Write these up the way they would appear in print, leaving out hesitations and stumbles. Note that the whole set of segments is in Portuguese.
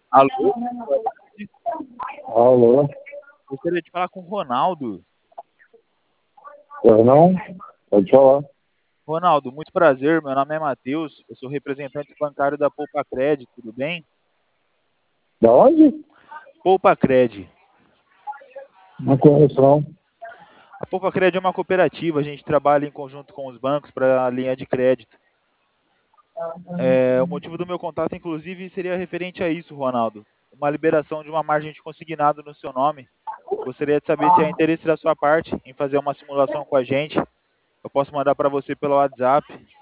Alô? Alô? Gostaria de falar com o Ronaldo. Pois não? Pode falar. Ronaldo, muito prazer. Meu nome é Matheus. Eu sou representante bancário da Poupa Cred, tudo bem? Da onde? Poupa Cred. Não conheço, não. A Poupa Cred é uma cooperativa. A gente trabalha em conjunto com os bancos para a linha de crédito. O motivo do meu contato, inclusive, seria referente a isso, Ronaldo. Uma liberação de uma margem de consignado no seu nome. Gostaria de saber se há interesse da sua parte em fazer uma simulação com a gente. Eu posso mandar para você pelo WhatsApp.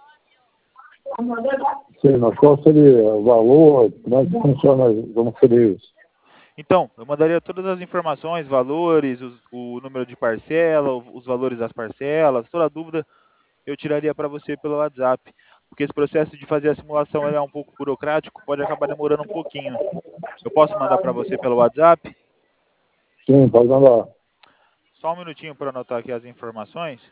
Sim, mas qual seria o valor? Como é que funciona? Como seria isso? Então, eu mandaria todas as informações, valores, o número de parcela, os valores das parcelas, toda dúvida eu tiraria para você pelo WhatsApp, porque esse processo de fazer a simulação ele é um pouco burocrático, pode acabar demorando um pouquinho. Eu posso mandar para você pelo WhatsApp? Sim, pode mandar. Só um minutinho para anotar aqui as informações.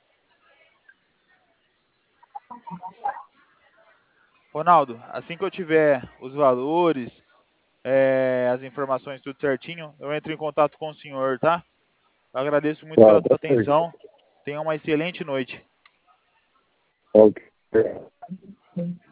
Ronaldo, assim que eu tiver os valores, as informações tudo certinho, eu entro em contato com o senhor, tá? Eu agradeço muito Tá, pela tá sua certo. atenção. Tenha uma excelente noite. Ok.